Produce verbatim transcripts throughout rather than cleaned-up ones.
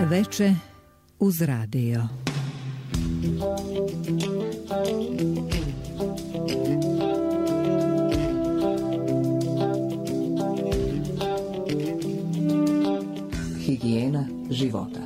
Veče uz radio. Higijena života.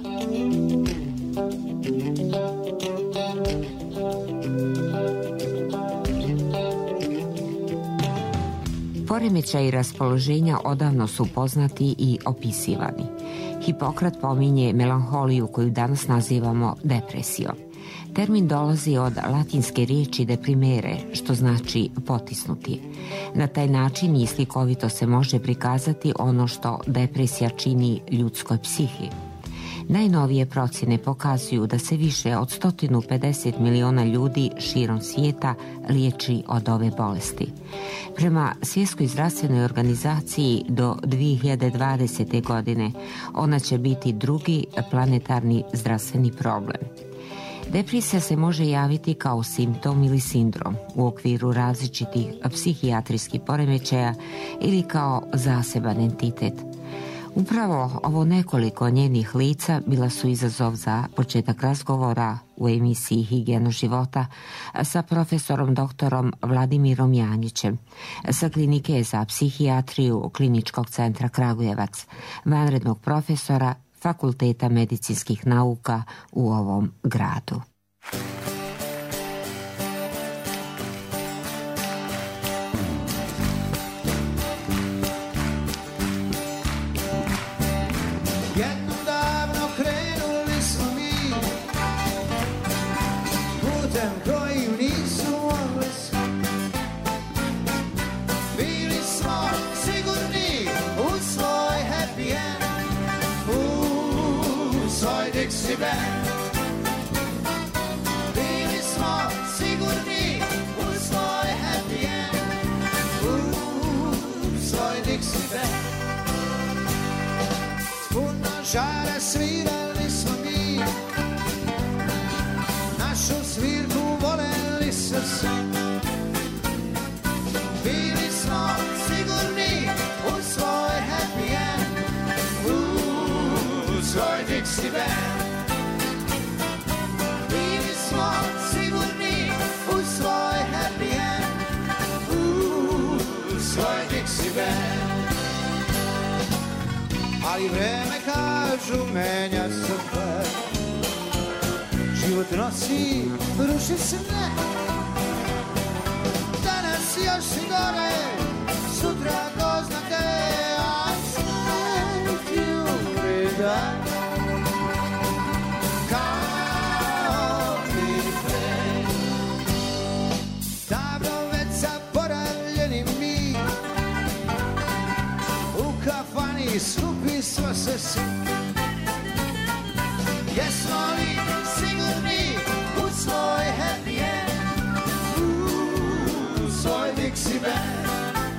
Poremećaji raspoloženja odavno su poznati i opisivani. Hipokrat pominje melanholiju koju danas nazivamo depresijom. Termin dolazi od latinske riječi deprimere, što znači potisnuti. Na taj način i slikovito se može prikazati ono što depresija čini ljudskoj psihi. Najnovije procjene pokazuju da se više od sto pedeset miliona ljudi širom svijeta liječi od ove bolesti. Prema Svjetskoj zdravstvenoj organizaciji do dvije hiljade dvadesete. godine ona će biti drugi planetarni zdravstveni problem. Depresija se može javiti kao simptom ili sindrom u okviru različitih psihijatrijskih poremećaja ili kao zaseban entitet. Upravo ovo nekoliko njenih lica bila su izazov za početak razgovora u emisiji Higijena života sa profesorom doktorom Vladimirom Janjićem sa klinike za psihijatriju Kliničkog centra Kragujevac, vanrednog profesora Fakulteta medicinskih nauka u ovom gradu. Bili smo sigurni u svoj happy end, u svoj Dixie band. S puno žara svirali smo mi, našu svirku voljeli su svi. Bili smo sigurni u svoj happy end, u svoj Dixie band. Sigurni u svoj happy end, u svoj Dixie band. Ali vreme, kažu, menja se sve. Život nosi, ruši se ne. Danas još si gore, sutra ko zna gde, a sve ti ureda. Skupi smo se svi. Jesmo li sigurni u svoj happy end, u svoj Dixie band.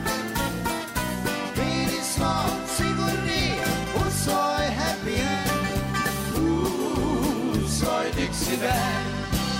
Bili smo sigurni u svoj happy end, u svoj Dixie band.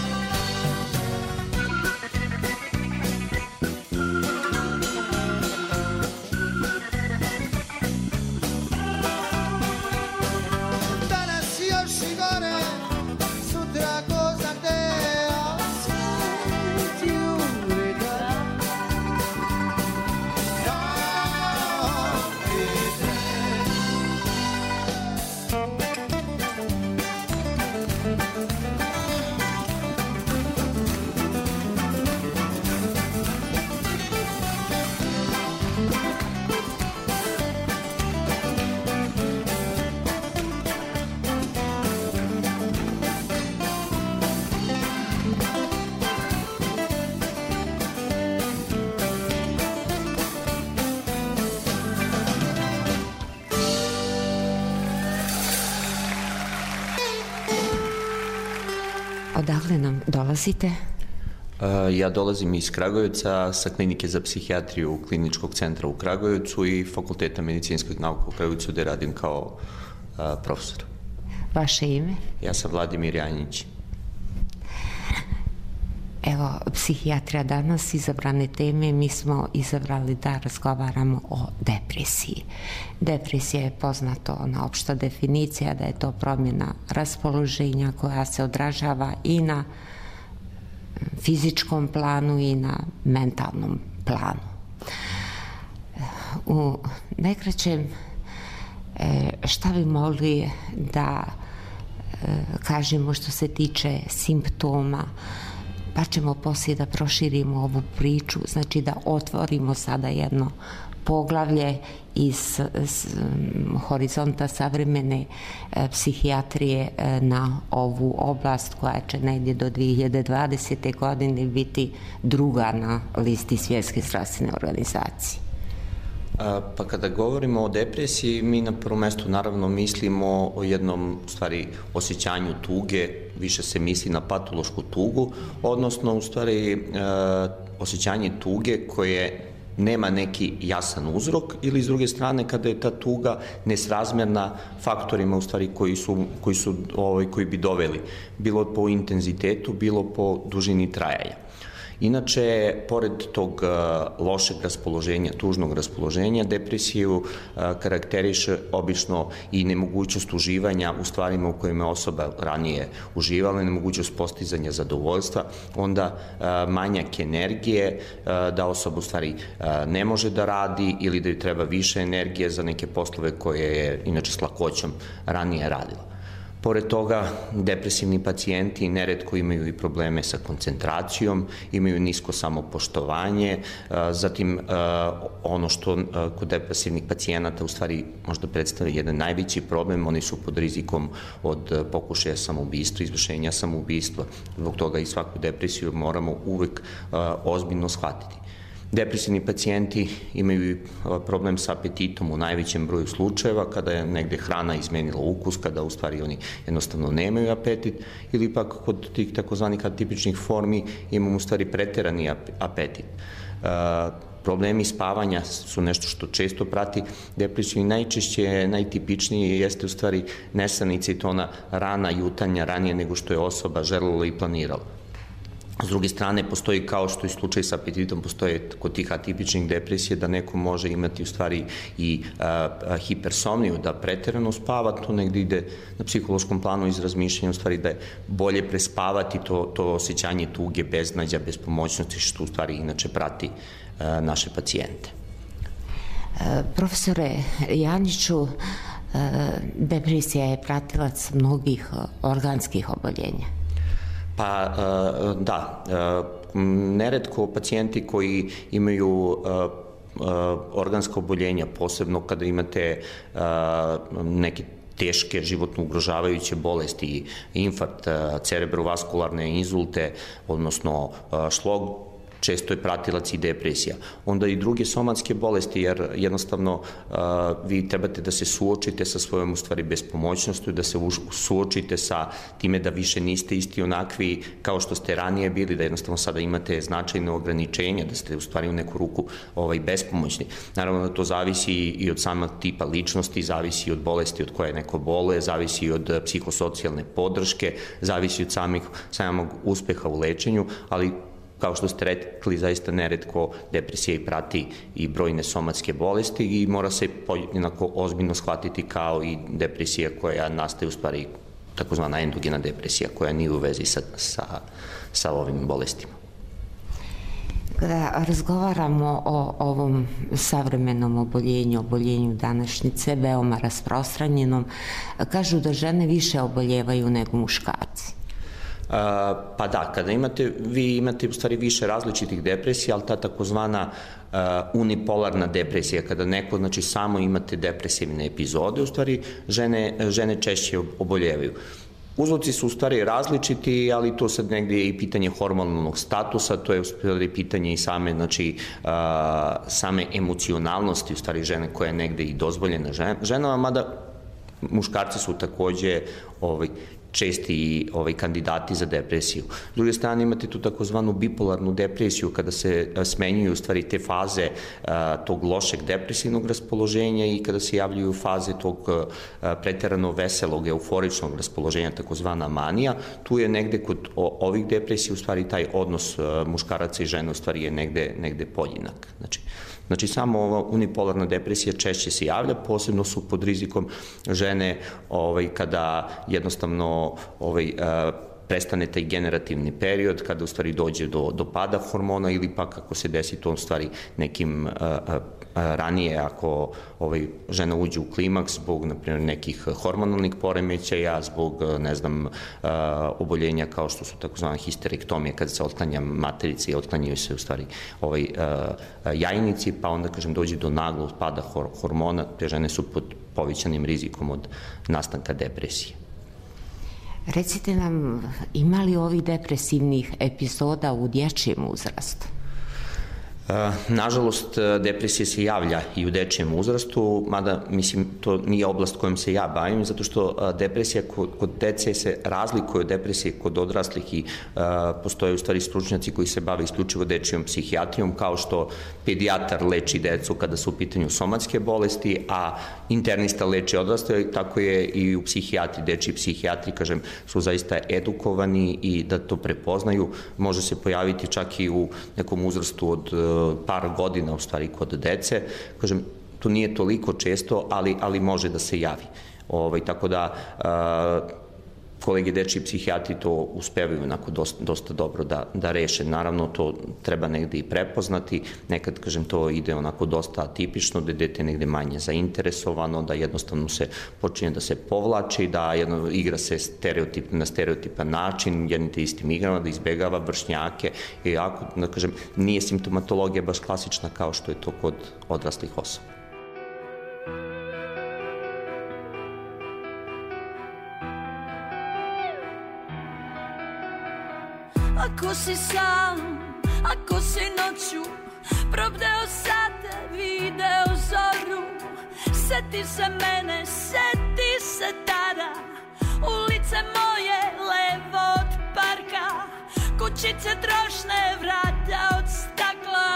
Odakle nam dolazite? Ja dolazim iz Kragujevca sa klinike za psihijatriju Kliničkog centra u Kragujevcu i Fakulteta medicinskih nauka u Kragujevcu gde radim kao profesor. Vaše ime? Ja sam Vladimir Janjić. Evo, psihijatrija danas, izabrane teme, mi smo izabrali da razgovaramo o depresiji. Depresija je poznato, ona opšta definicija da je to promjena raspoloženja koja se odražava i na fizičkom planu i na mentalnom planu. U najkraćem, šta bi mogli da kažemo što se tiče simptoma, pa ćemo poslije da proširimo ovu priču, znači da otvorimo sada jedno poglavlje iz horizonta savremene psihijatrije na ovu oblast koja će negdje do dvije hiljade dvadesete. godine biti druga na listi Svjetske zdravstvene organizacije. Pa kada govorimo o depresiji, mi na prvom mjestu naravno mislimo o jednom, u stvari, osjećanju tuge, više se misli na patološku tugu, odnosno u stvari osjećanje tuge koje nema neki jasan uzrok, ili s druge strane kada je ta tuga nesrazmjerna faktorima u stvari koji su, koji su ovaj, koji bi doveli, bilo po intenzitetu, bilo po dužini trajanja. Inače, pored tog lošeg raspoloženja, tužnog raspoloženja, depresiju karakteriše obično i nemogućnost uživanja u stvarima u kojima je osoba ranije uživala, nemogućnost postizanja zadovoljstva, onda manjak energije, da osoba u stvari ne može da radi ili da joj treba više energije za neke poslove koje je inače s lakoćom ranije radila. Pored toga, depresivni pacijenti neretko imaju i probleme sa koncentracijom, imaju nisko samopoštovanje, zatim ono što kod depresivnih pacijenata u stvari možda predstavlja jedan najveći problem, oni su pod rizikom od pokušaja samoubistva, izvršenja samoubistva. Zbog toga i svaku depresiju moramo uvek ozbiljno shvatiti. Depresivni pacijenti imaju problem sa apetitom u najvećem broju slučajeva, kada je negde hrana izmenila ukus, kada u stvari oni jednostavno nemaju apetit, ili pak kod tih takozvanih atipičnih formi imamo u stvari preterani apetit. Problemi spavanja su nešto što često prati depresiju i najčešće, najtipičnije jeste u stvari nesanica i to ona rana jutanja, ranije nego što je osoba želela i planirala. S druge strane, postoji, kao što je slučaj sa apetitom, postoje kod tih atipičnih depresija da neko može imati u stvari i hipersomniju, da preterano spava, to negde ide na psihološkom planu iz razmišljanja, u stvari da je bolje prespavati to, to osjećanje tuge, beznađa, bespomoćnosti, što u stvari inače prati naše pacijente. Profesore Janiću, depresija je pratilac mnogih organskih oboljenja. Pa da, neretko pacijenti koji imaju organska oboljenja, posebno kada imate neke teške životno ugrožavajuće bolesti, infarkt, cerebrovaskularne inzulte, odnosno šlog, često je pratilac i depresija. Onda i druge somatske bolesti, jer jednostavno vi trebate da se suočite sa svojom u stvari bespomoćnošću, da se suočite sa time da više niste isti onakvi kao što ste ranije bili, da jednostavno sada imate značajne ograničenja, da ste u stvari u neku ruku ovaj, bespomoćni. Naravno da to zavisi i od samog tipa ličnosti, zavisi od bolesti od koje neko boluje, zavisi od psihosocijalne podrške, zavisi od samih, samog uspeha u lečenju, ali kao što ste rekli, zaista neretko depresija i prati i brojne somatske bolesti i mora se jednako ozbiljno shvatiti kao i depresija koja nastaje u stvari takozvana endogena depresija koja nije u vezi sa, sa, sa ovim bolestima. Kada razgovaramo o ovom savremenom oboljenju, oboljenju današnjice, veoma rasprostranjenom, kažu da žene više oboljevaju nego muškarci. Pa da, kada imate, vi imate u stvari više različitih depresija, ali ta takozvana unipolarna depresija, kada neko, znači, samo imate depresivne epizode, u stvari žene, žene češće oboljevaju. Uzroci su u stvari različiti, ali to sad negdje je i pitanje hormonalnog statusa, to je u stvari pitanje i same, znači, same emocionalnosti, u stvari žene koja je negdje i dozvoljena ženama, mada muškarci su takođe ovaj, česti ovaj, kandidati za depresiju. S druge strane imate tu takozvanu bipolarnu depresiju kada se smenjuju u stvari te faze a, tog lošeg depresivnog raspoloženja i kada se javljaju faze tog a, preterano veselog, euforičnog raspoloženja, takozvana manija. Tu je negde kod o, ovih depresija u stvari taj odnos a, muškaraca i žena u stvari je negde, negde podjednak. Znači, Znači, samo ova unipolarna depresija češće se javlja, posebno su pod rizikom žene ovaj, kada jednostavno ovaj, prestane taj generativni period, kada u stvari dođe do, do pada hormona ili pak ako se desi to u stvari nekim a, a, ranije, ako ovaj, žena uđe u klimaks zbog, na primjer, nekih hormonalnih poremećaja, zbog, ne znam, a, oboljenja kao što su takozvana histerektomija, kada se otklanja materica i otklanjaju se u stvari ovaj, a, a, jajnici, pa onda, kažem, dođe do naglog pada hor, hormona, te žene su pod povećanim rizikom od nastanka depresije. Recite nam, ima li ovih depresivnih epizoda u dječjem uzrastu? Nažalost, depresija se javlja i u dečijem uzrastu, mada, mislim, to nije oblast kojom se ja bavim, zato što depresija kod, kod dece se razlikuje od depresije kod odraslih i a, postoje u stvari stručnjaci koji se bave isključivo dečijom psihijatrijom, kao što pedijatar leči decu kada su u pitanju somatske bolesti, a internista leči odrasle, tako je i u psihijatri, dečiji psihijatri, kažem, su zaista edukovani i da to prepoznaju. Može se pojaviti čak i u nekom uzrastu od par godina u stvari kod dece. Kažem, to nije toliko često, ali, ali može da se javi. Ovaj, tako da a, kolege dečiji psihijatri to uspevaju onako dosta, dosta dobro da, da reše. Naravno, to treba negde i prepoznati. Nekad, kažem, to ide onako dosta atipično, da je dete negde manje zainteresovano, da jednostavno se počinje da se povlači, da jedno, igra se stereotip, na stereotipan način, jednim te istim igrama, da izbegava vršnjake. I ako, da kažem, nije simptomatologija baš klasična kao što je to kod odraslih osoba. Ako si sam, ako si noću probdeo sate, video zoru, seti se mene, seti se tada, ulice moje levo od parka, kućice trošne, vrata od stakla.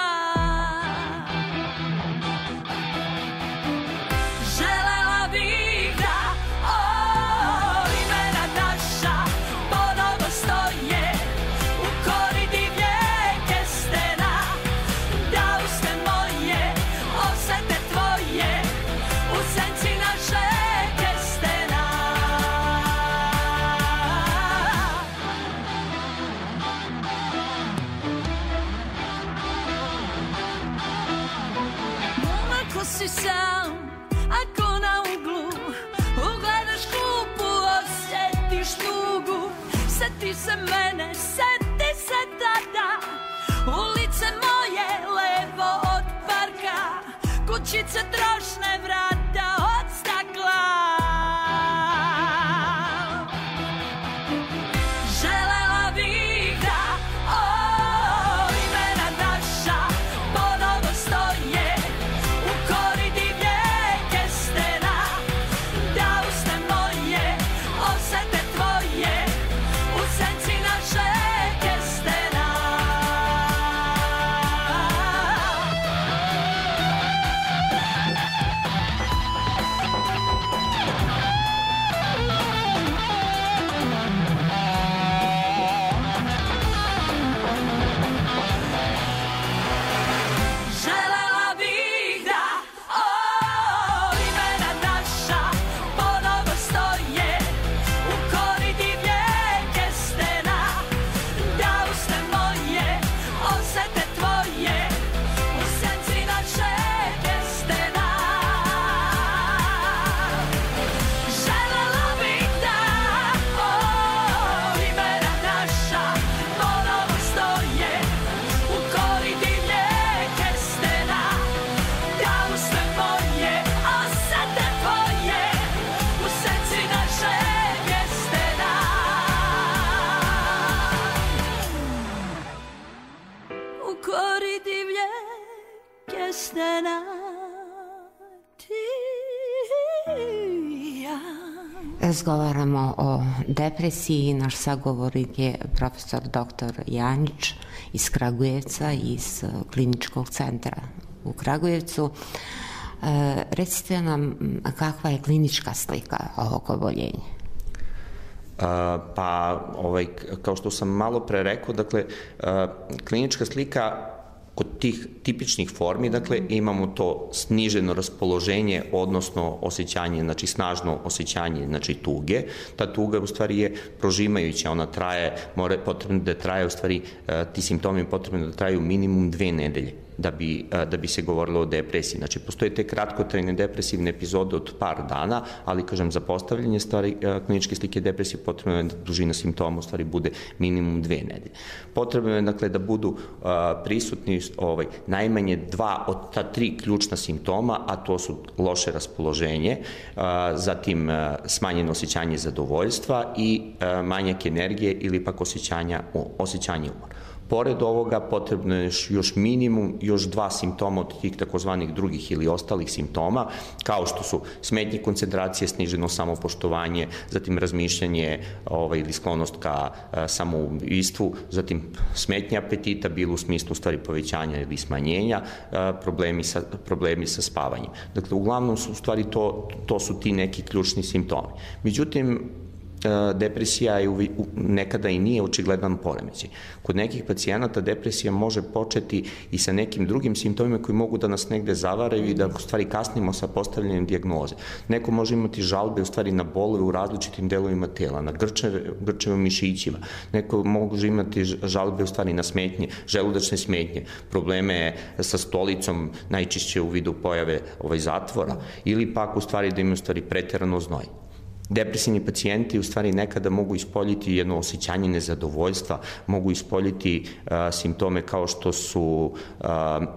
Želela bih da o, imena naša ponovo stoje u kori divlje stena, da uste moje osete tvoje u senci naše stena. Ako si sam, ako na uglu ugledaš klupu, osjetiš tugu, seti se mene, seti se tada, ulice moje levo od parka, kućice trošne, vrata od stakla. Želela bih da o, imena naša ponovo stoje u kori divlje stena, da uste moje osete tvoje u senci naše stena. Želela bih da o, imena naša ponovo stoje u kori divlje stena, da uste moje osete tvoje u senci naše stena. Želela bih da o, imena naša ponovo stoje u kori divlje stena, da uste moje osete tvoje u senci naše stena. U kori divlje stena, ti i ja. Razgovaramo o depresiji. Naš sagovornik je profesor doktor Janjić iz Kragujevca, iz kliničkog centra u Kragujevcu. E, recite nam kakva je klinička slika ovog oboljenja? Uh, pa, ovaj, kao što sam malo pre rekao, dakle, uh, klinička slika kod tih tipičnih formi, dakle, imamo to sniženo raspoloženje, odnosno osjećanje, znači snažno osjećanje, znači tuge. Ta tuga u stvari je prožimajuća, ona traje, mora, potrebno da traje, u stvari, ti simptomi potrebno da traju minimum dve nedelje da bi, da bi se govorilo o depresiji. Znači, postoje te kratkotrajne depresivne epizode od par dana, ali, kažem, za postavljanje stvari kliničke slike depresije potrebno je da dužina simptoma u stvari bude minimum dve nedelje. Potrebno je, dakle, da budu uh, prisutni ovaj, najmanje dva od ta tri ključna simptoma, a to su loše raspoloženje, uh, zatim uh, smanjeno osjećanje zadovoljstva i uh, manjak energije ili pak osjećanja, osjećanje umora. Pored ovoga potrebno je još minimum, još dva simptoma od tih takozvanih drugih ili ostalih simptoma, kao što su smetnje koncentracije, sniženo samopoštovanje, zatim razmišljanje ovaj, ili sklonost ka a, samoubistvu, zatim smetnje apetita, bilo u smislu stvari povećanja ili smanjenja, a, problemi, sa, problemi sa spavanjem. Dakle, uglavnom su u stvari to, to su ti neki ključni simptomi. Međutim, depresija je nekada i nije očigledan poremećaj. Kod nekih pacijenata depresija može početi i sa nekim drugim simptomima koji mogu da nas negde zavaraju i da u stvari kasnimo sa postavljanjem dijagnoze. Neko može imati žalbe u stvari na bolove u različitim delovima tela, na grčeve, grčeve mišićima. Neko može imati žalbe u stvari na smetnje, želudačne smetnje, probleme sa stolicom, najčešće u vidu pojave ovaj, zatvora, ili pak u stvari da imaju u stvari preterano znoj. Depresivni pacijenti u stvari nekada mogu ispoljiti jedno osjećanje nezadovoljstva, mogu ispoljiti uh, simptome kao što su uh,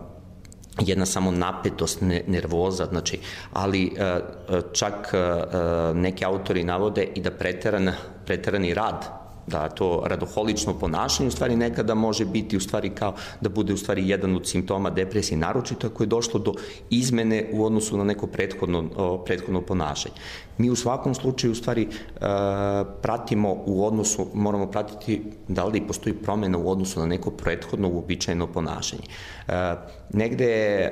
jedna samo napetost, ne, nervoza, znači, ali uh, čak uh, neki autori navode i da preteran, preterani rad, da to radoholično ponašanje u stvari nekada može biti u stvari kao da bude u stvari jedan od simptoma depresije, naročito ako je došlo do izmene u odnosu na neko prethodno, prethodno ponašanje. Mi u svakom slučaju u stvari uh, pratimo u odnosu, moramo pratiti da li postoji promjena u odnosu na neko prethodno uobičajeno ponašanje. Uh, negde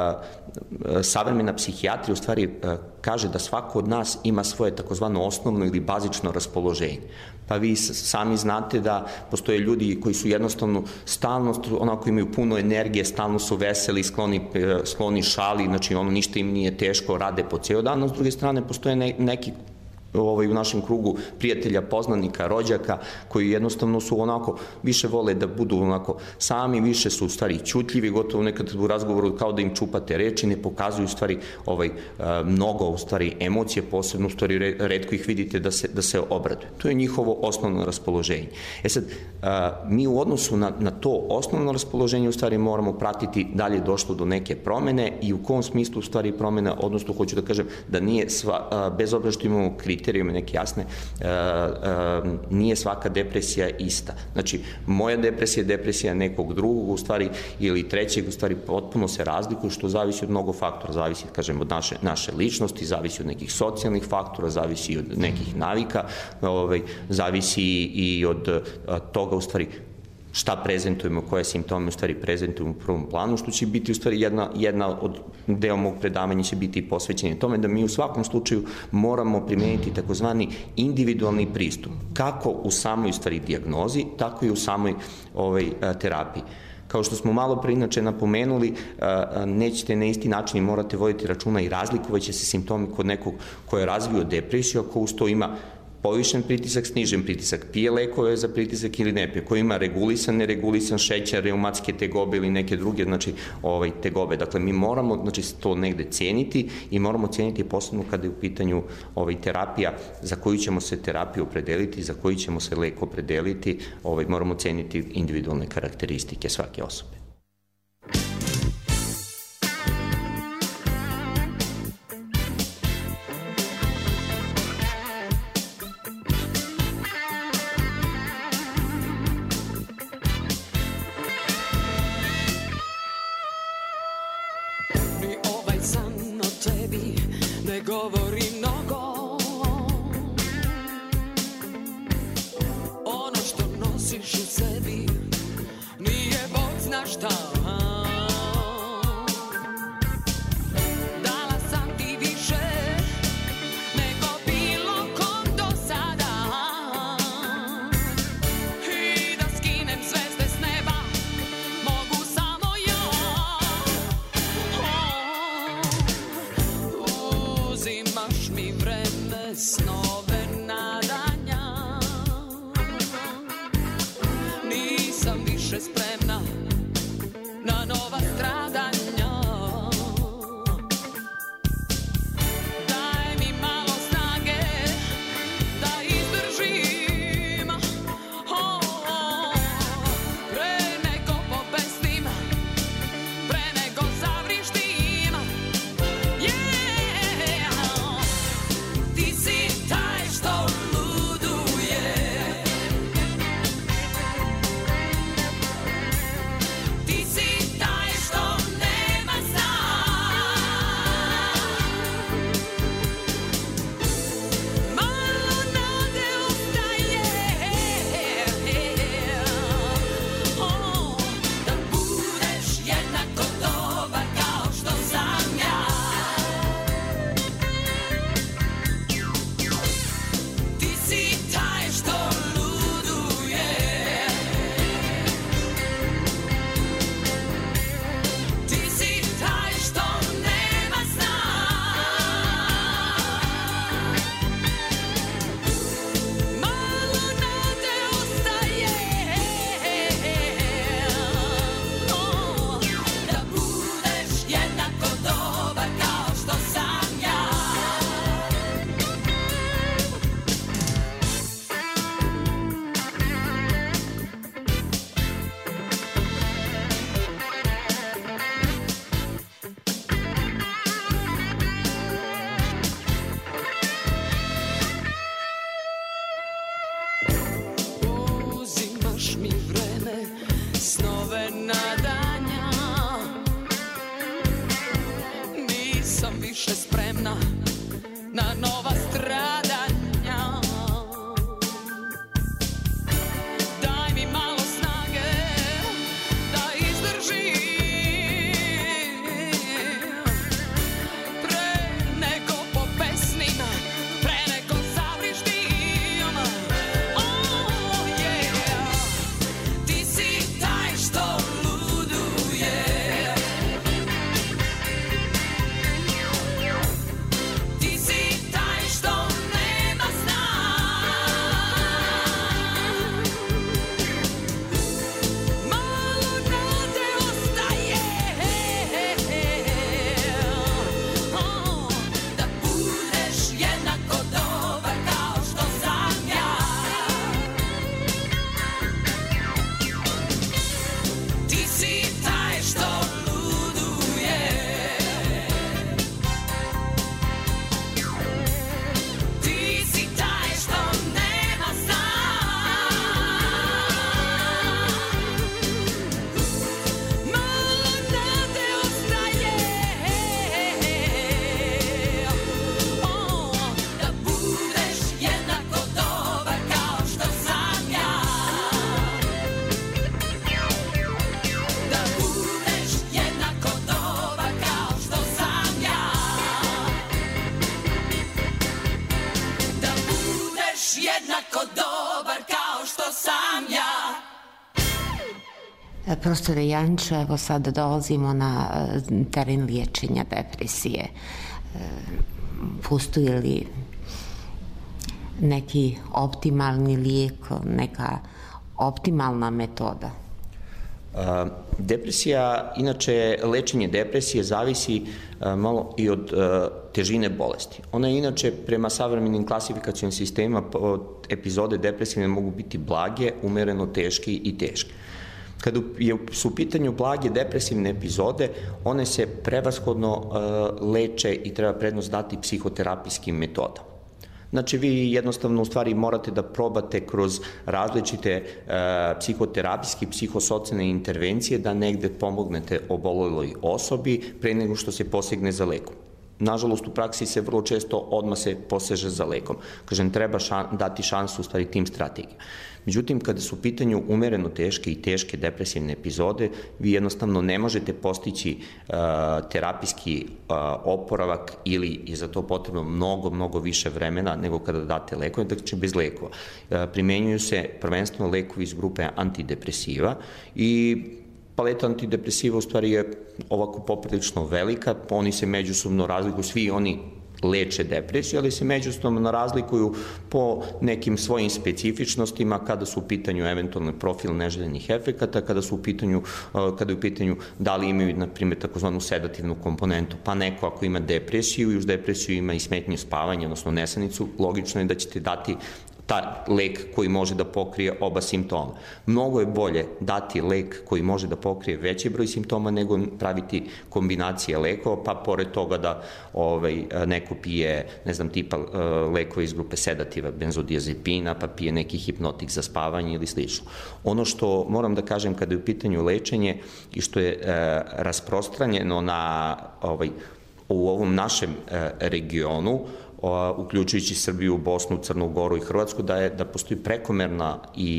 uh, savremena psihijatrija u stvari uh, kaže da svako od nas ima svoje takozvano osnovno ili bazično raspoloženje. Pa vi sami znate da postoje ljudi koji su jednostavno stalno, onako imaju puno energije, stalno su veseli, skloni, skloni šali, znači ono ništa im nije teško, rade po ceo dan, a s druge strane postoje ne, neki ovaj, u našem krugu prijatelja, poznanika, rođaka, koji jednostavno su onako, više vole da budu onako sami, više su u stvari ćutljivi, gotovo nekad u razgovoru kao da im čupate reči, ne pokazuju u stvari ovaj, mnogo u stvari emocije, posebno u stvari retko ih vidite da se, da se obraduju. To je njihovo osnovno raspoloženje. E sad, mi u odnosu na, na to osnovno raspoloženje u stvari moramo pratiti da li je došlo do neke promene i u kom smislu u stvari promena, odnosno hoću da kažem da nije sva, bez obzira što imamo kriterije neke jasne, uh, uh, nije svaka depresija ista. Znači, moja depresija je depresija nekog drugog, u stvari, ili trećeg, u stvari, potpuno se razlikuju, što zavisi od mnogo faktora. Zavisi, kažem, od naše, naše ličnosti, zavisi od nekih socijalnih faktora, zavisi od nekih navika, ovaj, zavisi i od uh, toga, u stvari, šta prezentujemo, koje simptome u stvari prezentujemo u prvom planu, što će biti u stvari jedna, jedna od deo mog predavanja će biti posvećenje tome da mi u svakom slučaju moramo primeniti takozvani individualni pristup, kako u samoj u stvari dijagnozi, tako i u samoj ovaj, terapiji. Kao što smo malo pre inače napomenuli, nećete na isti način i morate voditi računa i razlikovaće se simptomi kod nekog ko je razvio depresiju, ako uz to ima povišen pritisak, snižen pritisak, pije lekove za pritisak ili ne pije, koji ima regulisan, neregulisan šećer, reumatske tegobe ili neke druge, znači, ovaj, tegobe. Dakle, mi moramo, znači, to negde ceniti i moramo ceniti posebno kada je u pitanju ovaj, terapija, za koju ćemo se terapiju opredeliti, za koju ćemo se lek opredeliti, ovaj, moramo ceniti individualne karakteristike svake osobe. Govori mnogo, nosiš u sebi, nije Bog zna šta. Dala sam ti više nego bilo kom do sada, i da skinem zvezde s neba mogu samo ja. Oh, uzimaš mi vreme, snove, nadanja, nisam više spremna na nova stradanja. Daj mi malo snage da izdržim, oh, pre nego pobestim, pre nego zavrištim. Yeah, ti si taj što luduje, ti si taj što nema sna. Malo nade ostaje, oh, da budeš jednako dobar kao što sam ja. Ti si taj što luduje, ti si taj što nema sna. Malo nade ostaje, oh, da budeš jednako dobar kao što sam ja. Uzimaš mi vreme, snove, nadanja, nisam više spremna na nova stradanja. Daj mi malo snage da izdržim, pre nego pobesnim, pre nego zavrištim. Oh yeah, ti si taj što luduje, ti si taj što nema sna. Malo nade ostaje, oh, da budeš jednako dobar kao što sam ja. Ti si taj što luduje, ti si taj što nema sna. Malo nade ostaje, oh, da budeš jednako dobar kao što sam ja. Da budeš jednako dobar kao što sam ja. Da budeš jednako dobar kao što sam ja. Profesore Janča, evo sada dolazimo na e, teren liječenja depresije. E, Postoji li neki optimalni lijek, neka optimalna metoda? A, Depresija, inače lečenje depresije zavisi a, malo i od a, težine bolesti. Ona je inače prema savremenim klasifikacijom sistema od epizode depresivne mogu biti blage, umereno teški i teški. Kada su u pitanju blage depresivne epizode, one se prevashodno uh, leče i treba prednost dati psihoterapijskim metodama. Znači, vi jednostavno u stvari morate da probate kroz različite uh, psihoterapijske i psihosocijalne intervencije da negde pomognete oboleloj osobi pre nego što se posegne za lekom. nažalost u praksi se vrlo često odmah se poseže za lekom. Kažem, treba šan, dati šansu u stvari tim strategijama. Međutim, kada su u pitanju umereno teške i teške depresivne epizode, vi jednostavno ne možete postići uh, terapijski uh, oporavak ili je za to potrebno mnogo, mnogo više vremena nego kada date lekove, dakle bez lekova. Uh, primenjuju se prvenstveno lekovi iz grupe antidepresiva i paleta antidepresiva u stvari je ovako poprilično velika, oni se međusobno razlikuju, svi oni leče depresiju, ali se međusobno razlikuju po nekim svojim specifičnostima kada su u pitanju eventualno profil neželjenih efekata, kada su u pitanju, kada je u pitanju da li imaju, na primjer, takozvanu sedativnu komponentu, pa neko ako ima depresiju i uz depresiju ima i smetnje spavanja, odnosno nesanicu, logično je da ćete dati taj lek koji može da pokrije oba simptoma. Mnogo je bolje dati lek koji može da pokrije veći broj simptoma nego praviti kombinacije lekova, pa pored toga da ovaj, neko pije, ne znam, tipa lekova iz grupe sedativa, benzodiazepina, pa pije neki hipnotik za spavanje ili slično. Ono što moram da kažem kada je u pitanju lečenje i što je e, rasprostranjeno na, ovaj, u ovom našem e, regionu, uključujući Srbiju, Bosnu, Crnu Goru i Hrvatsku, da je da postoji prekomerna i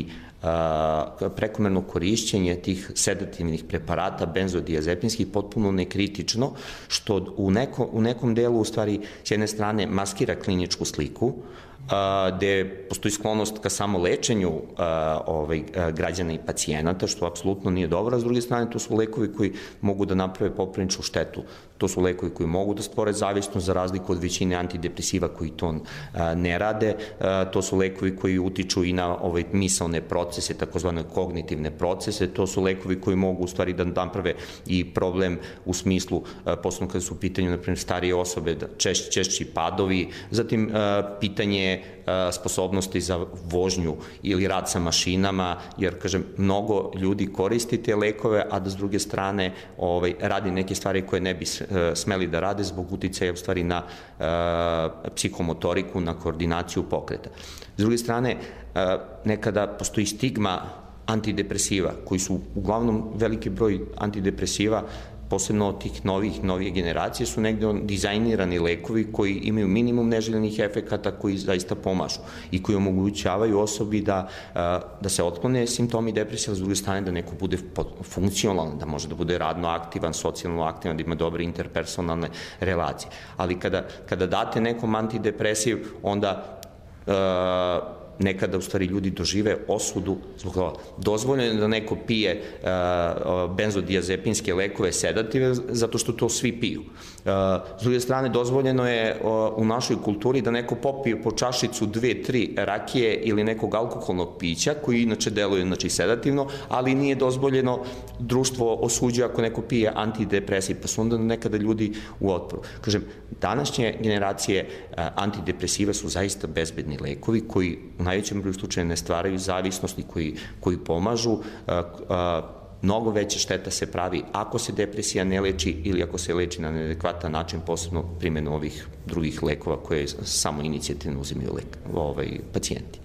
a, prekomerno korišćenje tih sedativnih preparata, benzodiazepinskih, potpuno nekritično, što u, neko, u nekom delu, u stvari, s jedne strane, maskira kliničku sliku, a, gde postoji sklonost ka samo lečenju a, ovaj, a, građana i pacijenata, što apsolutno nije dobro, a s druge strane, to su lekovi koji mogu da naprave popriličnu štetu. To su lekovi koji mogu da stvore zavisnost za razliku od većine antidepresiva koji to a, ne rade. A, to su lekovi koji utiču i na ove misaone procese, takozvane kognitivne procese. To su lekovi koji mogu u stvari da naprave i problem u smislu, a, posebno kada su u pitanju, na primjer, starije osobe, da češći, češći padovi, zatim a, pitanje a, sposobnosti za vožnju ili rad sa mašinama, jer, kažem, mnogo ljudi koristi te lekove, a da s druge strane ovaj, radi neke stvari koje ne bi smeli da rade zbog uticaja u stvari na uh, psihomotoriku, na koordinaciju pokreta. S druge strane, uh, nekada postoji stigma antidepresiva, koji su uglavnom veliki broj antidepresiva, posebno od tih novih, novije generacije, su negde dizajnirani lekovi koji imaju minimum neželjenih efekata, koji zaista pomažu i koji omogućavaju osobi da, da se otklone simptomi depresije, a s druge strane da neko bude funkcionalan, da može da bude radno aktivan, socijalno aktivan, da ima dobre interpersonalne relacije. Ali kada, kada date nekom antidepresiv, onda uh, nekada u stvari ljudi dožive osudu zbog toga. Dozvoljeno je da neko pije uh, benzodiazepinske lekove, sedative, zato što to svi piju. Uh, s druge strane, dozvoljeno je uh, u našoj kulturi da neko popije po čašicu dve, tri rakije ili nekog alkoholnog pića, koji inače deluje, znači, sedativno, ali nije dozvoljeno, društvo osuđuje ako neko pije antidepresiv, pa su onda nekada ljudi u otporu. Kažem, današnje generacije uh, antidepresiva su zaista bezbedni lekovi koji u najvećem broju slučaja ne stvaraju zavisnosti, koji, koji pomažu. A, a, mnogo veća šteta se pravi ako se depresija ne leči ili ako se leči na neadekvatan način, posebno primjenu ovih drugih lekova koje samo inicijativno uzimaju lek, ovaj, pacijenti.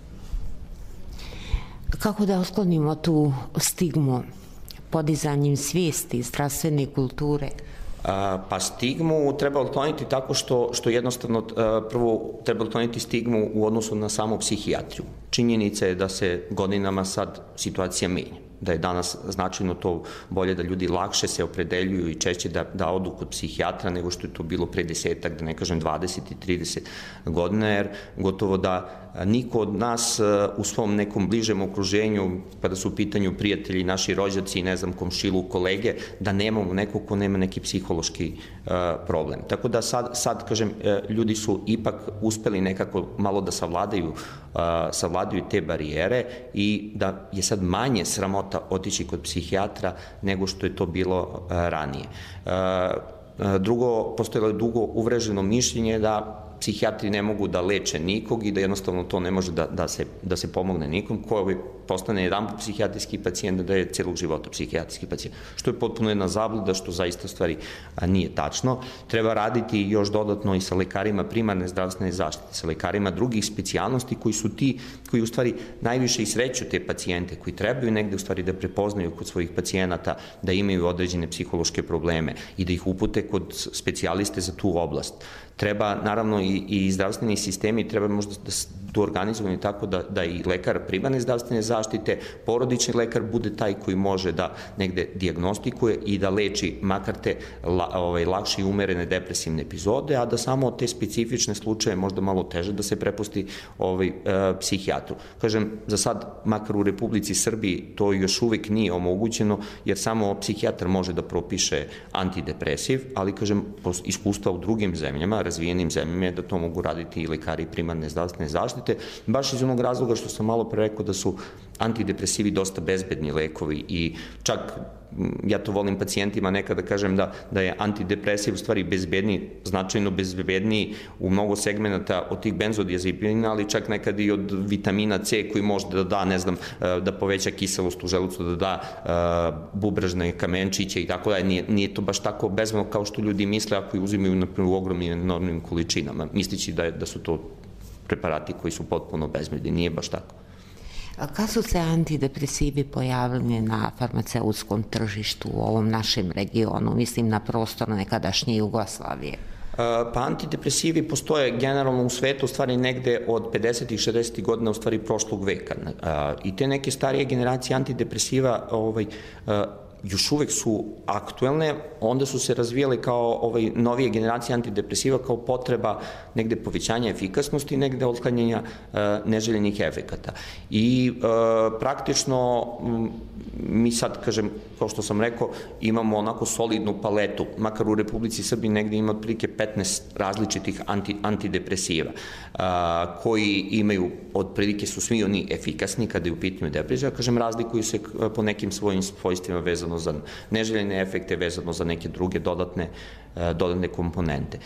Kako da otklonimo tu stigmu podizanjem svijesti, zdravstvene kulture? Pa stigmu treba otkloniti tako što, što jednostavno prvo treba otkloniti stigmu u odnosu na samu psihijatriju. Činjenica je da se godinama sad situacija menja, da je danas značajno to bolje, da ljudi lakše se opredeljuju i češće da, da odu kod psihijatra nego što je to bilo pre desetak, da ne kažem dvadeset i trideset godina, jer gotovo da niko od nas u svom nekom bližem okruženju, kada su u pitanju prijatelji, naši rođaci, ne znam, komšilu, kolege, da nemamo nekog ko nema neki psihološki uh, problem. Tako da sad, sad, kažem, ljudi su ipak uspeli nekako malo da savladaju, uh, savladaju te barijere i da je sad manje sramota otići kod psihijatra nego što je to bilo uh, ranije. Uh, Drugo, postojalo je dugo uvreženo mišljenje da psihijatri ne mogu da leče nikog i da jednostavno to ne može da, da, se, da se pomogne nikom, ko postane jedan psihijatrijski pacijent, da je celog života psihijatrijski pacijent, što je potpuno jedna zabluda, što zaista stvari nije tačno. Treba raditi još dodatno i sa lekarima primarne zdravstvene zaštite, sa lekarima drugih specijalnosti koji su ti, koji u stvari najviše i sreću te pacijente, koji trebaju negde u stvari da prepoznaju kod svojih pacijenata da imaju određene psihološke probleme i da ih upute kod specijaliste za tu oblast. Treba, naravno, i, i zdravstveni sistemi treba možda da su organizovani tako da, da i lekar primarne zdravstvene zaštite, porodični lekar bude taj koji može da negde dijagnostikuje i da leči makar te la, ovaj, lakše i umerene depresivne epizode, a da samo te specifične slučaje možda malo teže da se prepusti ovaj, e, psihijatru. Kažem, za sad, makar u Republici Srbiji, to još uvek nije omogućeno, jer samo psihijatar može da propiše antidepresiv, ali, kažem, iskustva u drugim zemljama, razvijenim zemljama je da to mogu raditi i lekari primarne zdravstvene zaštite, baš iz onog razloga što sam malo pre rekao da su antidepresivi dosta bezbedni lekovi i čak ja to volim pacijentima nekada kažem da, da je antidepresiv u stvari bezbedniji, značajno bezbedniji u mnogo segmenta od tih benzodiazepina, ali čak nekad i od vitamina C koji može da da, ne znam, da poveća kiselost u želucu, da da uh, bubražne kamenčiće i tako da. Nije, nije to baš tako bezbedno kao što ljudi misle ako ih uzimaju na primjer u ogromnim enormnim količinama, misleći da, je, da su to preparati koji su potpuno bezbedni. Nije baš tako. A kad su se antidepresivi pojavili na farmaceutskom tržištu u ovom našem regionu, mislim na prostor nekadašnje Jugoslavije? Pa antidepresivi postoje generalno u svetu u stvari negde od pedesetih šezdesetih godina u stvari prošlog veka. I te neke starije generacije antidepresiva ovaj, još uvek su aktuelne, onda su se razvijale kao ovaj, novije generacije antidepresiva kao potreba negde povećanja efikasnosti, negde otklanjanja e, neželjenih efekata. I e, praktično m, mi sad, kažem, kao što sam rekao, imamo onako solidnu paletu, makar u Republici Srbiji negde ima otprilike petnaest različitih anti, antidepresiva, a, koji imaju, otprilike su svi oni efikasni kada je u pitanju depresija, kažem, razlikuju se po nekim svojim svojstvima vezano za neželjene efekte, vezano za neke druge dodatne, dodatne komponente.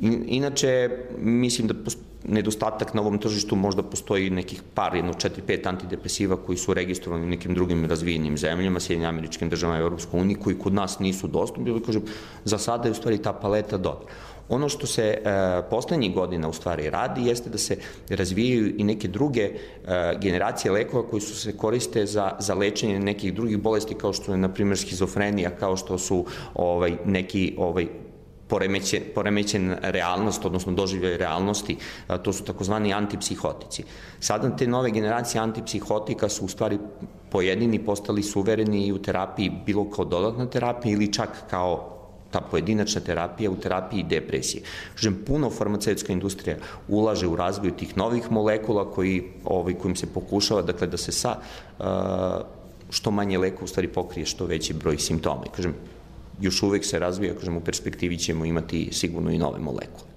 Inače, mislim da nedostatak na ovom tržištu možda postoji nekih par, jedno četiri, pet antidepresiva koji su registrovani u nekim drugim razvijenim zemljama, Sjedinjenim Američkim Državama i Evropskoj uniji, koji kod nas nisu dostupni, ali kažem, za sada je u stvari ta paleta dobra. Ono što se e, poslednjih godina u stvari radi jeste da se razvijaju i neke druge e, generacije lekova koji su se koriste za, za lečenje nekih drugih bolesti kao što je, na primjer, schizofrenija, kao što su ovaj, neki ovaj, poremećen, poremećen realnost, odnosno doživljaj realnosti, a, to su takozvani antipsihotici. Sada te nove generacije antipsihotika su u stvari pojedini postali suvereni i u terapiji bilo kao dodatna terapija ili čak kao ta pojedinačna terapija u terapiji depresije. Kažem, puno farmaceutska industrija ulaže u razvoj tih novih molekula koji, ovaj, kojim se pokušava, dakle, da se sa uh, što manje leka u stvari pokrije što veći broj simptoma. Kažem, još uvek se razvija, kažem, u perspektivi ćemo imati sigurno i nove molekule.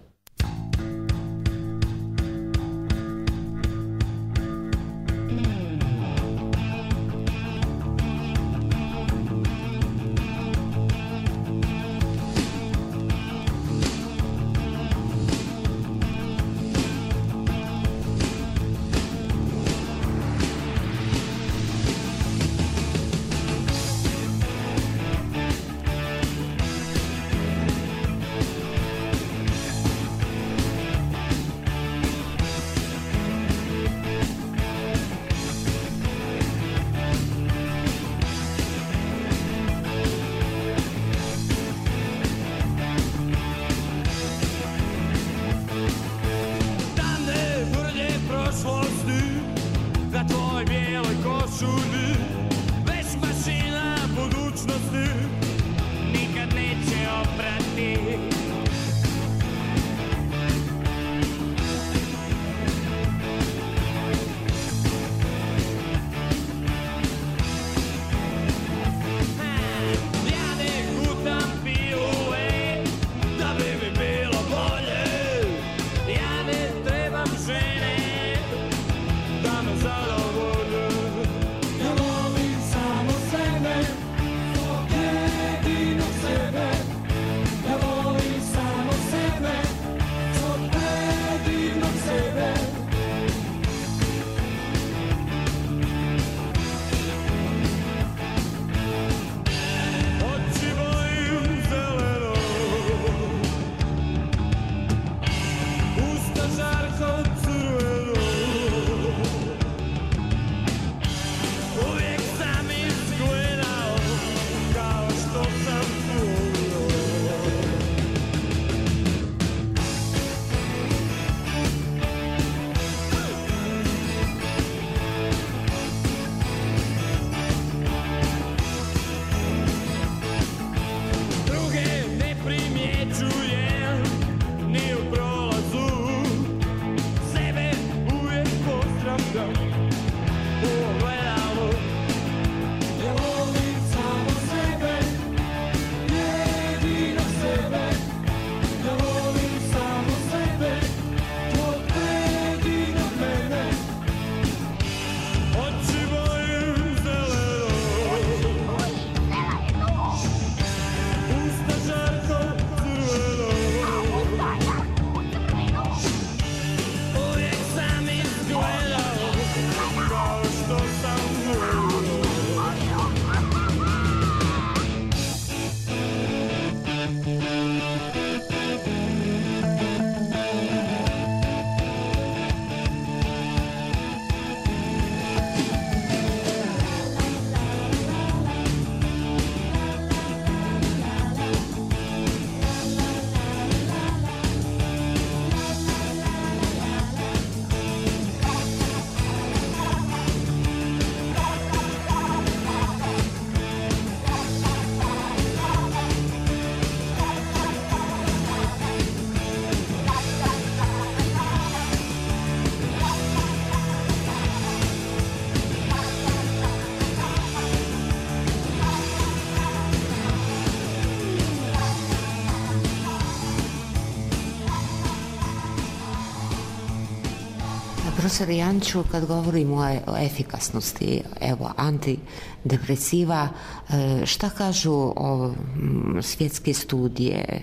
Profesor Janču, kad govorimo o efikasnosti, evo, antidepresiva, šta kažu o svjetske studije,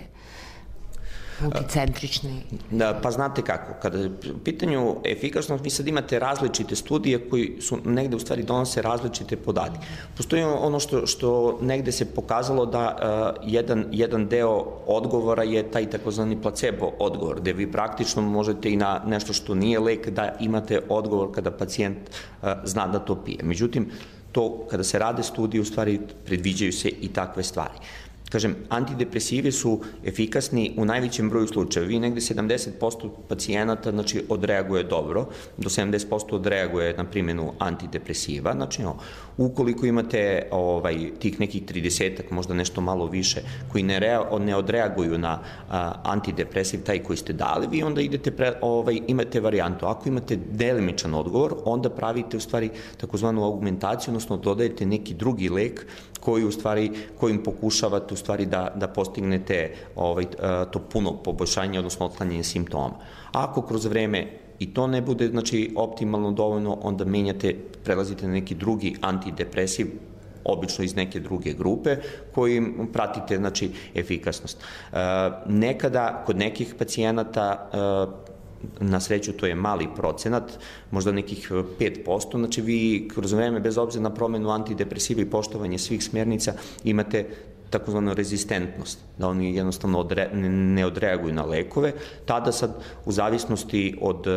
multicentrične? Da, pa znate kako, kada je u pitanju efikasnost, vi sad imate različite studije koji su negde u stvari donose različite podatke. Postoji ono što, što negde se pokazalo da uh, jedan, jedan deo odgovora je taj takozvani placebo odgovor, gde vi praktično možete i na nešto što nije lek da imate odgovor kada pacijent uh, zna da to pije. Međutim, to kada se rade studije, u stvari predviđaju se i takve stvari. Kažem, antidepresivi su efikasni u najvećem broju slučajeva. Vi negde sedamdeset posto pacijenata, znači, odreaguje dobro, do sedamdeset posto odreaguje na primjenu antidepresiva. Znači, no, ukoliko imate ovaj, tih nekih tridesetak, možda nešto malo više, koji ne, rea, ne odreaguju na a, antidepresiv, taj koji ste dali, vi onda idete pre, ovaj, imate varijantu. Ako imate delimičan odgovor, onda pravite u stvari takozvanu augmentaciju, odnosno dodajete neki drugi lek koji u stvari, kojim pokušavate u stvari da, da postignete ovaj, to puno poboljšanje, odnosno otklanjanje simptoma. Ako kroz vreme i to ne bude, znači, optimalno dovoljno, onda menjate, prelazite na neki drugi antidepresiv, obično iz neke druge grupe, kojim pratite, znači, efikasnost. E, nekada, kod nekih pacijenata, e, na sreću to je mali procenat, možda nekih pet posto, znači vi kroz vreme, bez obzira na promenu antidepresiva i poštovanje svih smjernica, imate takozvanu rezistentnost, da oni jednostavno odre, ne odreaguju na lekove. Tada sad, u zavisnosti od e,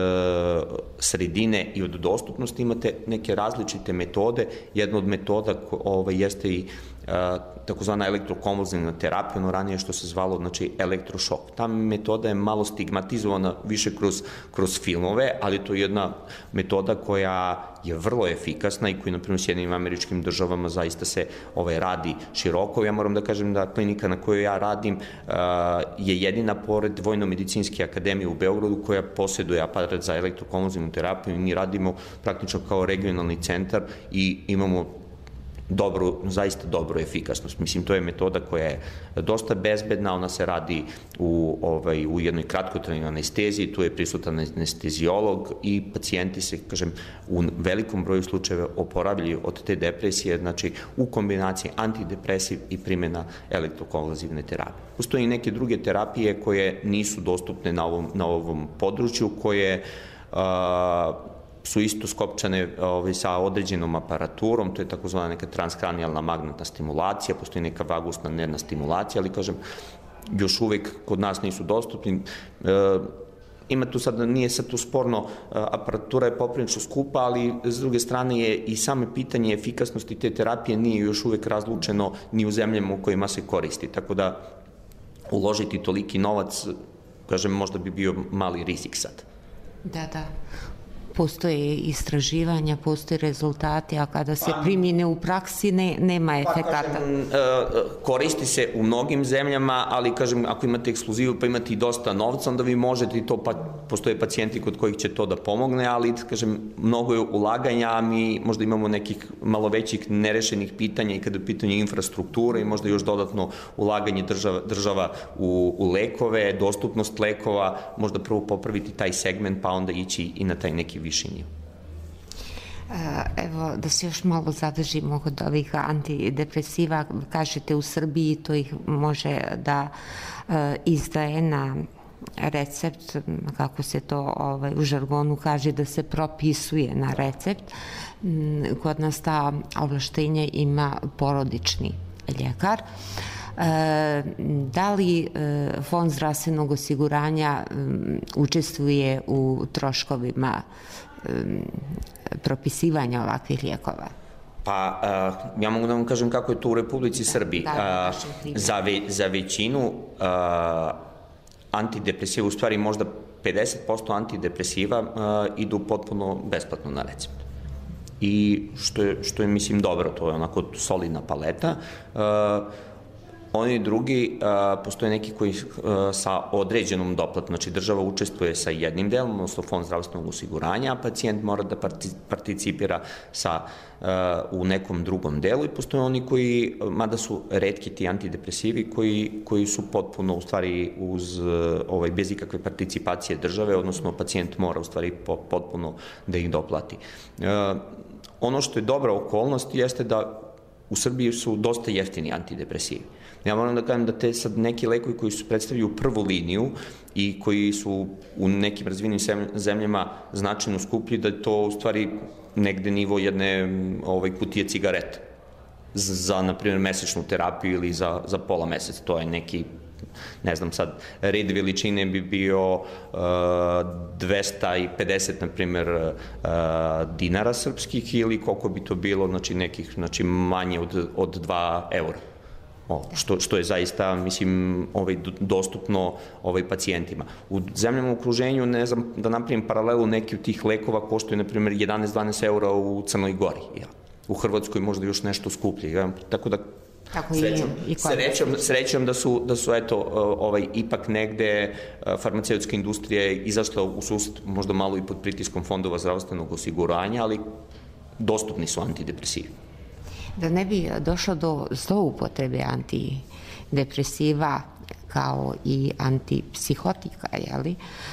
sredine i od dostupnosti, imate neke različite metode. Jedna od metoda ovaj, jeste i takozvana elektrokonvulzivna terapija, ono ranije što se zvalo, znači, elektrošok. Ta metoda je malo stigmatizovana više kroz, kroz filmove, ali to je jedna metoda koja je vrlo efikasna i koji, na primjer, u Sjedinjenim Američkim Državama zaista se ovaj, radi široko. Ja moram da kažem da klinika na kojoj ja radim uh, je jedina pored Vojno-medicinske akademije u Beogradu koja posjeduje aparat za elektrokonvulzivnu terapiju i mi radimo praktično kao regionalni centar i imamo dobru, zaista dobru efikasnost. Mislim, to je metoda koja je dosta bezbedna, ona se radi u, ovaj, u jednoj kratkotrajnoj anesteziji, tu je prisutan anestezijolog i pacijenti se, kažem, u velikom broju slučajeva oporavljaju od te depresije, znači u kombinaciji antidepresiv i primjena elektrokonvulzivne terapije. Postoje i neke druge terapije koje nisu dostupne na ovom, na ovom području, koje a, su isto skopčane ovaj, sa određenom aparaturom, to je takozvana neka transkranijalna magnetna stimulacija, postoji neka vagusna nervna stimulacija, ali, kažem, još uvek kod nas nisu dostupni. E, ima tu sad, nije sad tu sporno, aparatura je poprilično skupa, ali s druge strane je i same pitanje efikasnosti te terapije nije još uvek razlučeno ni u zemljama u kojima se koristi, tako da uložiti toliki novac, kažem, možda bi bio mali rizik sad. Da, da. Postoje istraživanja, postoje rezultati, a kada se primjene u praksi ne, nema efekata. Pa, kažem, koristi se u mnogim zemljama, ali, kažem, ako imate ekskluzivu pa imate i dosta novca, onda vi možete i to, pa postoje pacijenti kod kojih će to da pomogne, ali, kažem, mnogo je ulaganja, a mi možda imamo nekih malo većih nerešenih pitanja i kada je pitanje infrastrukture i možda još dodatno ulaganje država, država u, u lekove, dostupnost lekova, možda prvo popraviti taj segment, pa onda ići i na taj neki viši nivo. Evo, da se još malo zadržimo kod ovih antidepresiva. Kažete, u Srbiji to ih može da izdaje na recept, kako se to ovaj, u žargonu kaže, da se propisuje na recept. Kod nas ta ovlaštenja ima porodični ljekar. E, da li e, Fond zdravstvenog osiguranja um, učestvuje u troškovima um, propisivanja ovakvih lijekova? Pa, uh, ja mogu da vam kažem kako je to u Republici da, Srbiji. Da, uh, za, ve, za većinu uh, antidepresiva, u stvari možda pedeset posto antidepresiva uh, idu potpuno besplatno na recept. I što je, što je, mislim, dobro, to je onako solidna paleta. Uh, Oni drugi, uh, postoje neki koji uh, sa određenom doplatom, znači država učestvuje sa jednim delom, odnosno fond zdravstvenog osiguranja, a pacijent mora da participira sa, uh, u nekom drugom delu, i postoje oni koji, mada su retki ti antidepresivi, koji, koji su potpuno u stvari uz, uh, ovaj, bez ikakve participacije države, odnosno pacijent mora u stvari po, potpuno da ih doplati. Uh, ono što je dobra okolnost jeste da u Srbiji su dosta jeftini antidepresivi. Ja moram da kažem da te sad neki lekovi koji su predstavljaju prvu liniju i koji su u nekim razvijenim zemljama značajno skuplji, da je to u stvari negde nivo jedne ovaj, kutije cigareta za, za na primjer, mesečnu terapiju ili za, za pola meseca. To je neki, ne znam sad, red veličine bi bio uh, dvesta pedeset, na primjer, uh, dinara srpskih, ili koliko bi to bilo, znači nekih, znači manje od, od dva eura. O, što, što je zaista, mislim, ovaj, dostupno ovaj, pacijentima. U zemljama u okruženju, ne znam, da napravim paralelu, neki od tih lekova koštaju, na primjer, jedanaest do dvanaest eura u Crnoj Gori. Ja. U Hrvatskoj možda još nešto skuplje. Ja. Tako da Tako srećom, i, i srećom, srećom da su, da su eto, ovaj, ipak negde farmaceutska industrija je izašla u susret, možda malo i pod pritiskom fondova zdravstvenog osiguranja, ali dostupni su antidepresivi. Da ne bi došlo do zloupotrebe antidepresiva kao i antipsihotika, jeli?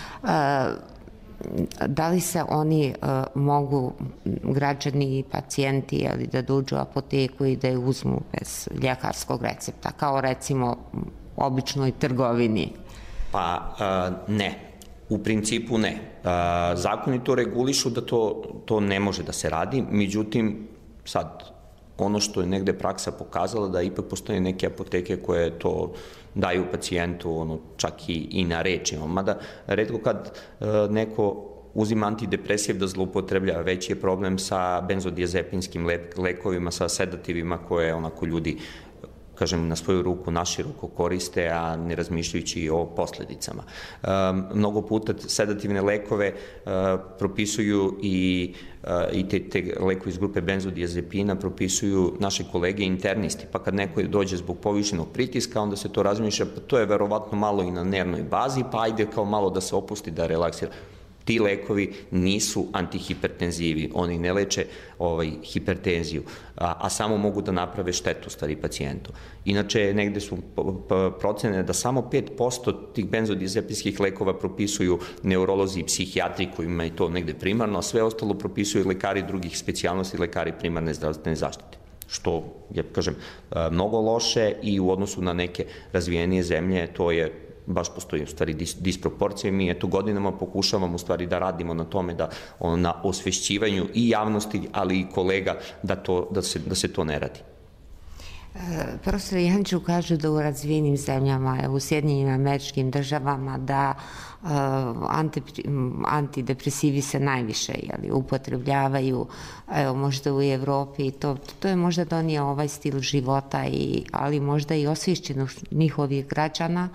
Da li se oni mogu, građani i pacijenti, jeli, da dođu u apoteku i da je uzmu bez ljekarskog recepta, kao recimo običnoj trgovini? Pa ne. U principu ne. Zakoni to regulišu da to, to ne može da se radi, međutim, sad, ono što je negde praksa pokazala da ipak postoje neke apoteke koje to daju pacijentu, ono, čak i, i na rečima. Mada, retko kad e, neko uzima antidepresiv da zloupotrebljava, veći je problem sa benzodiazepinskim le, lekovima, sa sedativima koje onako ljudi, kažem, na svoju ruku naširoko koriste, a ne razmišljajući o posledicama. E, mnogo puta sedativne lekove e, propisuju i, e, i te, te lekovi iz grupe benzodiazepina propisuju naše kolege internisti, pa kad neko dođe zbog povišenog pritiska, onda se to razmišlja, pa to je verovatno malo i na nervnoj bazi, pa ajde kao malo da se opusti, da relaksira. Ti lekovi nisu antihipertenzivi, oni ne leče ovaj, hipertenziju, a, a samo mogu da naprave štetu stari pacijentu. Inače, negde su procene da samo pet posto tih benzodiazepinskih lekova propisuju neurolozi i psihijatri, kojima je to negde primarno, a sve ostalo propisuju lekari drugih specijalnosti, lekari primarne zdravstvene zaštite. Što je, kažem, mnogo loše i u odnosu na neke razvijenije zemlje to je baš postoji u stvari dis, disproporcije. Mi eto godinama pokušavamo u stvari da radimo na tome, da on, na osvešćivanju i javnosti, ali i kolega da, to, da, se, da se to ne radi. E, profesor Janču kaže da u razvijenim zemljama, u Sjedinjenim Američkim Državama, da e, anti, antidepresivi se najviše, jeli, upotrebljavaju, evo, možda u Evropi, to, to je možda donio ovaj stil života, i, ali možda i osvješćenost njihovih građana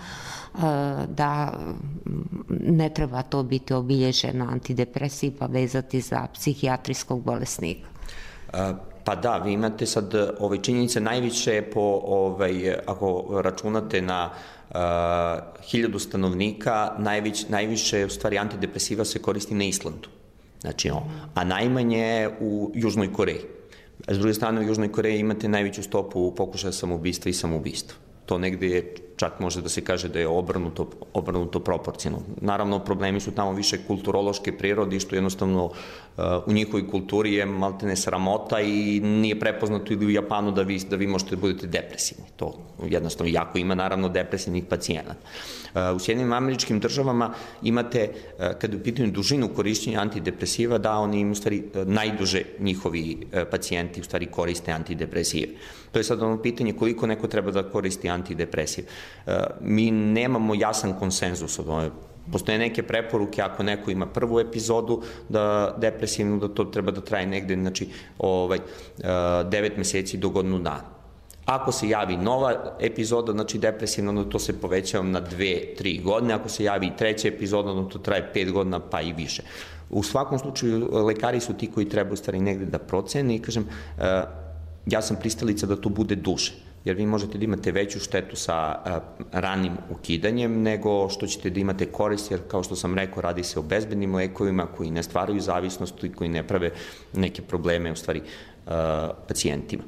da ne treba to biti obilježeno antidepresiv pa vezati za psihijatrijskog bolesnika. Pa da, vi imate sad ove činjenice najviše po, ovaj, ako računate na uh, hiljadu stanovnika, najvić, najviše u stvari antidepresiva se koristi na Islandu, znači, no, a najmanje u Južnoj Koreji. A s druge strane, u Južnoj Koreji imate najveću stopu pokušaja samoubistva i samoubistva. To negde je, čak može da se kaže da je obrnuto, obrnuto proporcionalno. Naravno, problemi su tamo više kulturološke prirode, što jednostavno uh, u njihovoj kulturi je maltene sramota i nije prepoznato ili u Japanu da vi, da vi možete da budete depresivni. To jednostavno jako ima, naravno, depresivnih pacijenata. Uh, u Sjedinjenim Američkim Državama imate, uh, kada u pitanju dužinu korišćenja antidepresiva, da oni im u stvari najduže njihovi uh, pacijenti u stvari koriste antidepresive. To je sad ono pitanje koliko neko treba da koristi antidepresiv. Mi nemamo jasan konsenzus od ove. Postoje neke preporuke, ako neko ima prvu epizodu da depresivnu, da to treba da traje negde, znači, ovaj, devet meseci do godinu dana. Ako se javi nova epizoda, znači depresivna, onda to se povećava na dve, tri godine. Ako se javi treća epizoda, onda to traje pet godina pa i više. U svakom slučaju, lekari su ti koji treba u stvari negde da procene i, kažem, ja sam pristalica da to bude duže. jer vi možete da imate veću štetu sa ranim ukidanjem nego što ćete da imate korist, jer kao što sam rekao, radi se o bezbednim lekovima koji ne stvaraju zavisnost i koji ne prave neke probleme u stvari pacijentima.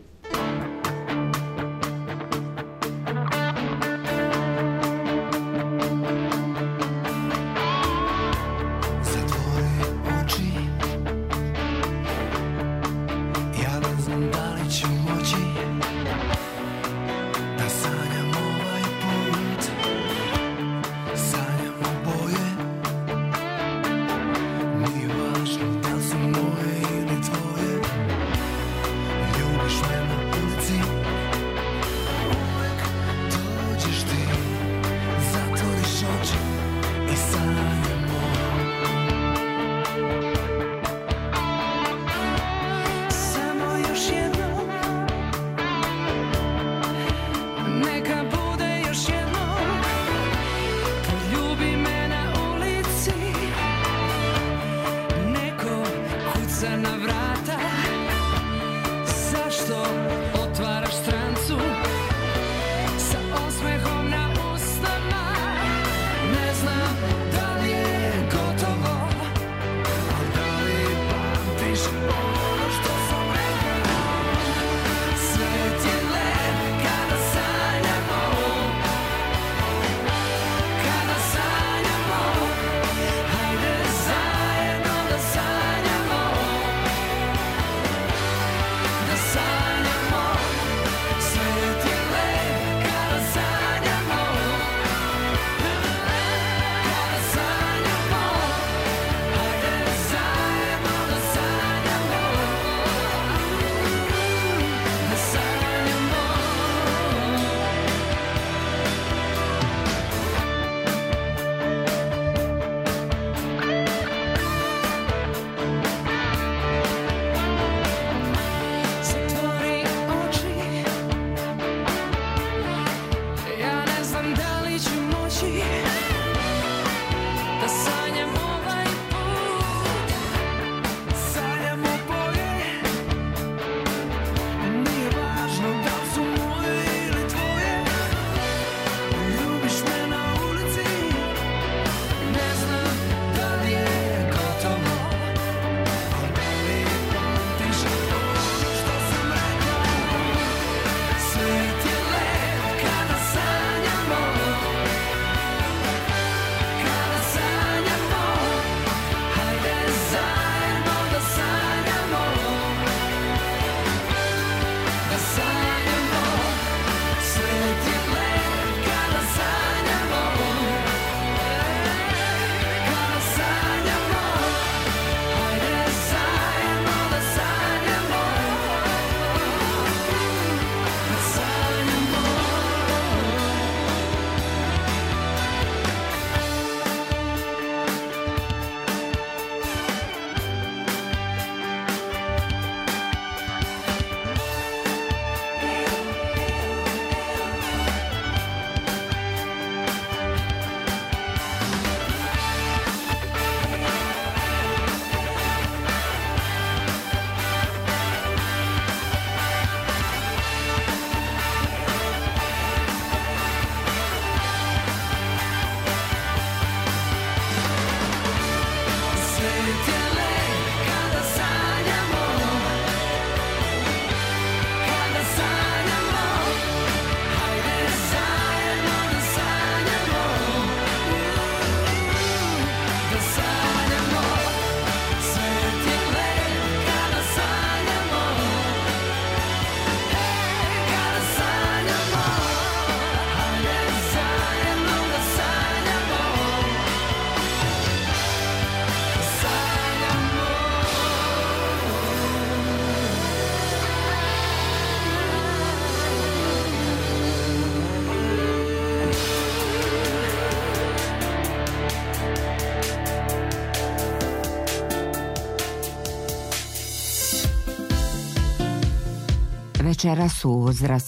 Večeras u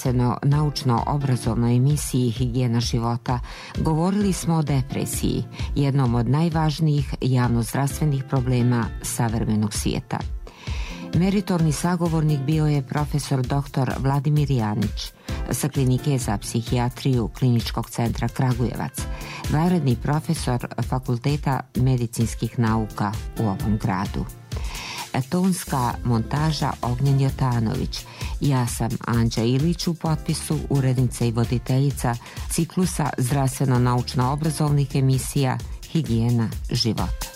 zdravstveno-naučno-obrazovnoj emisiji Higijena života govorili smo o depresiji, jednom od najvažnijih javnozdravstvenih problema savremenog svijeta. Meritorni sagovornik bio je profesor doktor Vladimir Janić, sa klinike za psihijatriju Kliničkog centra Kragujevac, vanredni profesor Fakulteta medicinskih nauka u ovom gradu. Tonska montaža Ognjen Jotanović. Ja sam Anđa Ilić, u potpisu urednica i voditeljica ciklusa zdravstveno-naučno-obrazovnih emisija Higijena života.